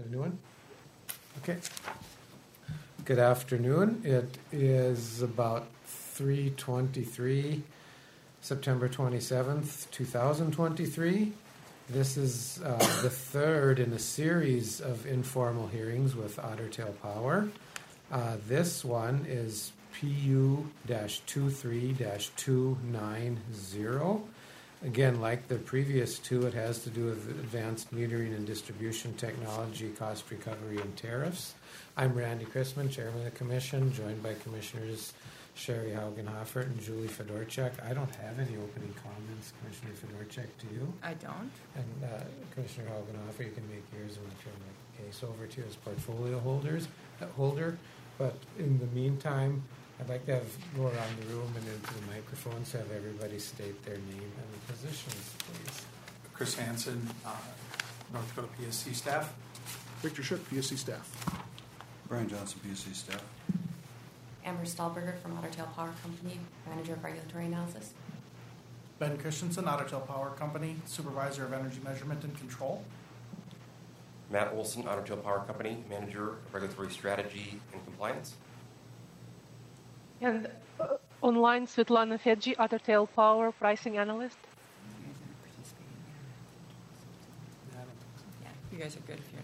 a new one? Okay. Good afternoon. It is about 3:23, September 27th, 2023. This is the third in a series of informal hearings with Otter Tail Power. This one is PU-23-290. Again, like the previous two, it has to do with advanced metering and distribution technology, cost recovery, and tariffs. I'm Randy Chrisman, Chairman of the Commission, joined by Commissioners Sherry Haugenhofer and Julie Fedorchak. I don't have any opening comments. Commissioner Fedorchak, do you? I don't. And Commissioner Haugenhofer, you can make yours and I'll turn the case over to you as portfolio holder. But in the meantime, I'd like to go around the room and into the microphones, have everybody state their name and positions, please. Chris Hansen, North Dakota PSC staff. Victor Shook, PSC staff. Brian Johnson, PSC staff. Amber Stahlberger from Otter Tail Power Company, Manager of Regulatory Analysis. Ben Christensen, Otter Tail Power Company, Supervisor of Energy Measurement and Control. Matt Olson, Otter Tail Power Company, Manager of Regulatory Strategy and Compliance. And online, Svetlana Fedji, Otter Tail Power Pricing Analyst. Yeah, you guys are good if you're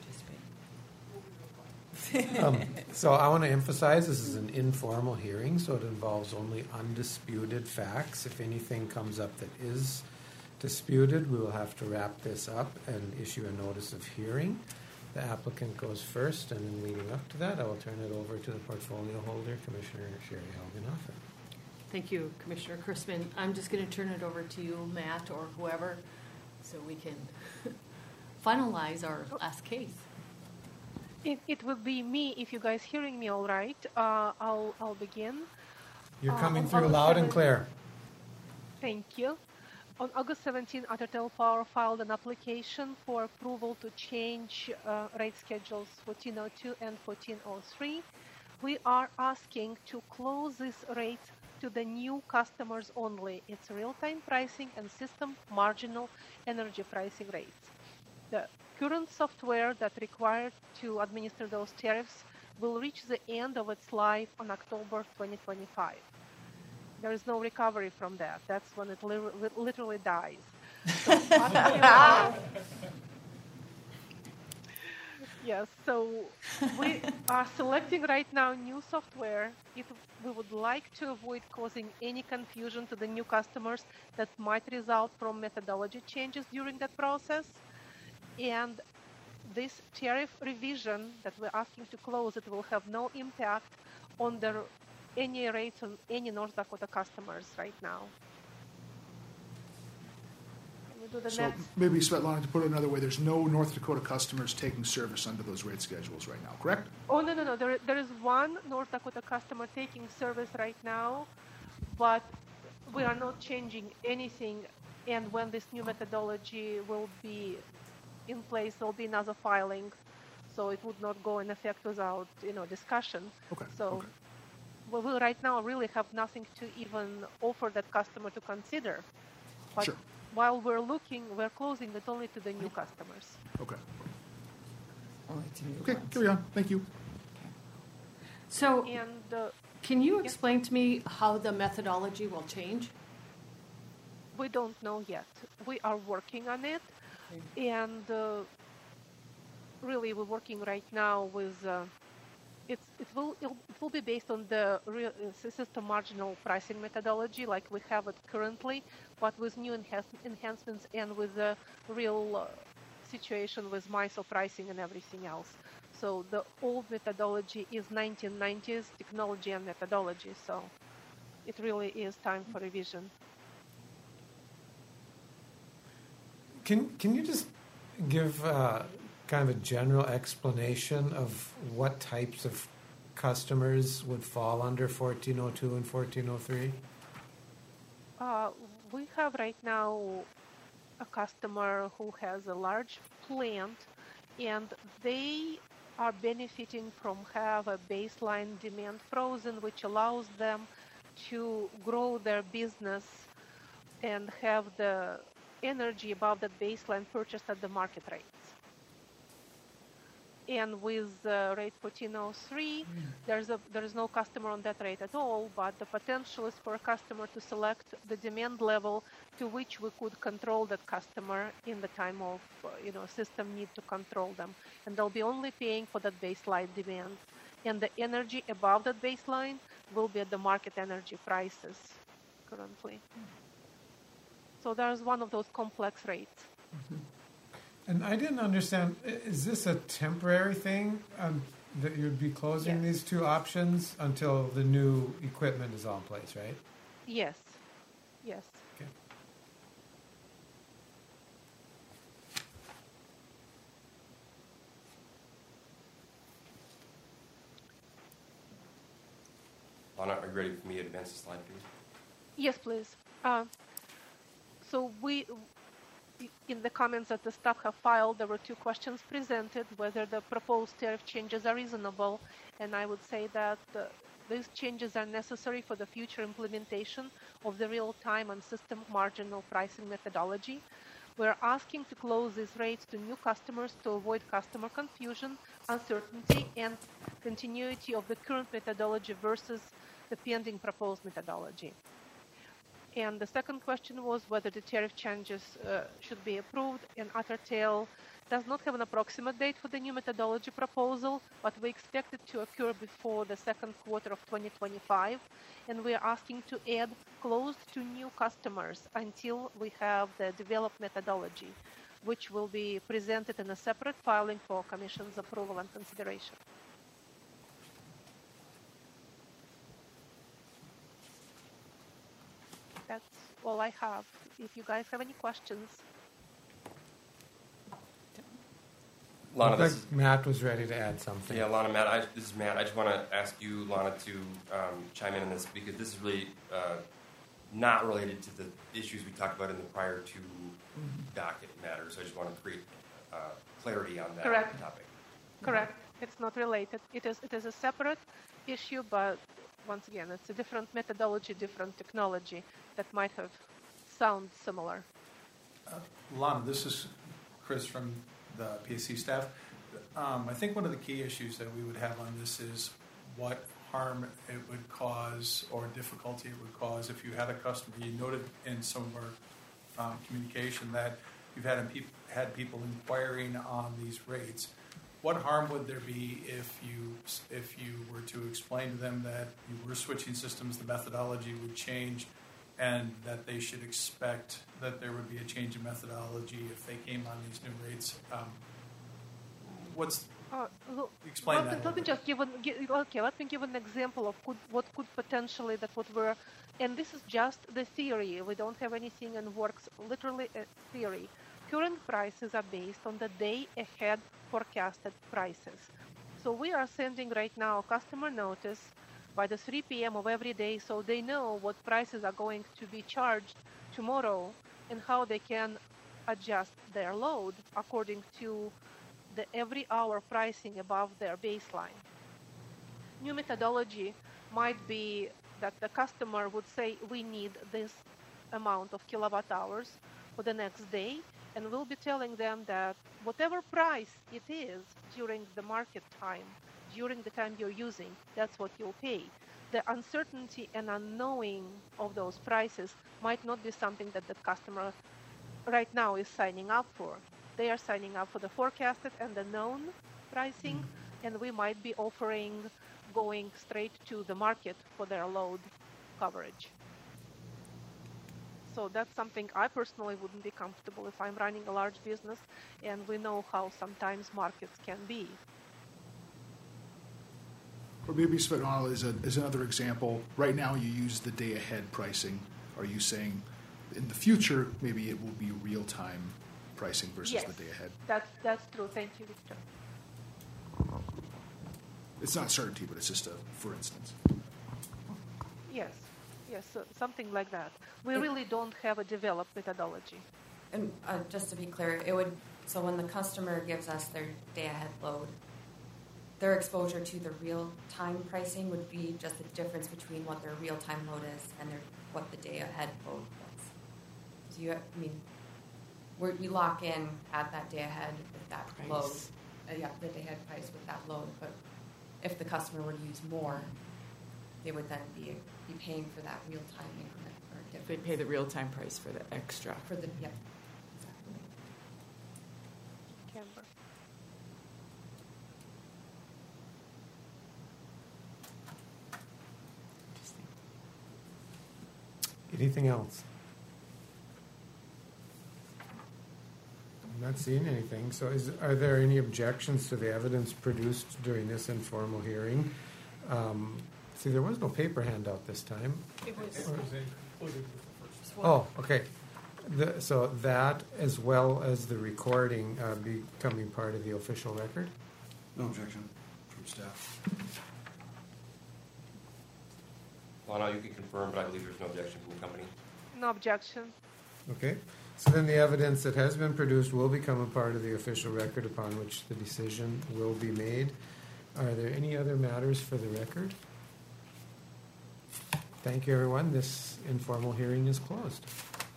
not participating. So I want to emphasize this is an informal hearing, so it involves only undisputed facts. If anything comes up that is disputed, we will have to wrap this up and issue a notice of hearing. The applicant goes first, and then leading up to that, I will turn it over to the portfolio holder, Commissioner Sherry Haugenhofer. Thank you, Commissioner Chrisman. I'm just going to turn it over to you, Matt, or whoever, so we can finalize our last case. It will be me if you guys hearing me all right. I'll begin. You're coming through loud and clear. Thank you. On August 17, Otter Tail Power filed an application for approval to change rate schedules 1402 and 1403. We are asking to close these rates to the new customers only. It's real-time pricing and system marginal energy pricing rates. The current software that required to administer those tariffs will reach the end of its life on October 2025. There is no recovery from that. That's when it literally dies. So yes, so we are selecting right now new software. We would like to avoid causing any confusion to the new customers that might result from methodology changes during that process. And this tariff revision that we're asking to close, it will have no impact on any rates on any North Dakota customers right now. Can we do the So next? maybe, Svetlana, to put it another way, there's no North Dakota customers taking service under those rate schedules right now, correct? Oh, no. There is one North Dakota customer taking service right now, but we are not changing anything. And when this new methodology will be in place, there will be another filing, so it would not go in effect without discussion. Okay. So. Okay. Well, we right now really have nothing to even offer that customer to consider. But Sure. while we're looking, we're closing it only to the new customers. Okay. Only to new Okay, ones. carry on. Thank you. So, And can you explain to me how the methodology will change? we don't know yet. We are working on it. And really, we're working right now with... It will be based on the real system marginal pricing methodology like we have it currently, but with new enhancements and with the real situation with MISO pricing and everything else. So the old methodology is 1990s technology and methodology, so it really is time for revision. Can you just give kind of a general explanation of what types of customers would fall under 1402 and 1403? We have right now a customer who has a large plant, and they are benefiting from have a baseline demand frozen, which allows them to grow their business and have the energy above that baseline purchased at the market rates. And with rate 1403, there is no customer on that rate at all, but the potential is for a customer to select the demand level to which we could control that customer in the time of system need to control them. And they'll be only paying for that baseline demand. And the energy above that baseline will be at the market energy prices currently. So there's one of those complex rates. And I didn't understand, is this a temporary thing that you'd be closing these two options until the new equipment is all in place, right? Yes. Yes. Okay. Lana, are you ready for me to advance the slide, please? Yes, please. So in the comments that the staff have filed, there were two questions presented, whether the proposed tariff changes are reasonable, and I would say that these changes are necessary for the future implementation of the real-time and system marginal pricing methodology. We're asking to close these rates to new customers to avoid customer confusion, uncertainty, and continuity of the current methodology versus the pending proposed methodology. And the second question was whether the tariff changes should be approved, and Ottertail does not have an approximate date for the new methodology proposal, but we expect it to occur before the second quarter of 2025, and we are asking to add closed to new customers until we have the developed methodology, which will be presented in a separate filing for Commission's approval and consideration. That's all I have. If you guys have any questions. Lana, Looked this like Matt was ready to add something. Yeah, Lana, Matt, this is Matt. I just want to ask you, Lana, to chime in on this because this is really not related to the issues we talked about in the prior two docket matters. So I just want to create clarity on that topic. Correct. It's not related. It is a separate issue, but once again, it's a different methodology, different technology that might have sound similar. Lana, this is Chris from the PSC staff. I think one of the key issues that we would have on this is what harm it would cause or difficulty it would cause if you had a customer. You noted in some of our communication that you've had people inquiring on these rates. What harm would there be if you were to explain to them that you were switching systems, the methodology would change, and that they should expect that there would be a change in methodology if they came on these new rates? Explain that. Let me just give an example of what could potentially and this is just the theory. We don't have anything in works. Literally a theory. Current prices are based on the day ahead forecasted prices. So we are sending right now customer notice by the 3 p.m. of every day, so they know what prices are going to be charged tomorrow and how they can adjust their load according to the every hour pricing above their baseline. New methodology might be that the customer would say, we need this amount of kilowatt hours for the next day, and we'll be telling them that whatever price it is during the market time, during the time you're using, that's what you'll pay. The uncertainty and unknowing of those prices might not be something that the customer right now is signing up for. They are signing up for the forecasted and the known pricing, and we might be offering going straight to the market for their load coverage. So that's something I personally wouldn't be comfortable if I'm running a large business, and we know how sometimes markets can be. Or maybe Svetlana is another example. Right now you use the day ahead pricing. Are you saying in the future maybe it will be real-time pricing versus the day ahead? That's true. Thank you, Victor. It's not certainty, but it's just a for instance. Yes, so something like that. We really don't have a developed methodology. And just to be clear, so when the customer gives us their day-ahead load, their exposure to the real-time pricing would be just the difference between what their real-time load is and what the day-ahead load was. So we lock in at that day-ahead with that load. the day-ahead price with that load. But if the customer were to use more, they would then be paying for that real-time increment or They difference. pay the real-time price for the extra. For the, yep, exactly. Canberra. Interesting. Anything else? I'm not seeing anything. So are there any objections to the evidence produced during this informal hearing? See, there was no paper handout this time. It was. Oh, okay. So that, as well as the recording, becoming part of the official record? No objection from staff. Lana, you can confirm, but I believe there's no objection from the company. No objection. Okay. So then the evidence that has been produced will become a part of the official record upon which the decision will be made. Are there any other matters for the record? Thank you, everyone. This informal hearing is closed.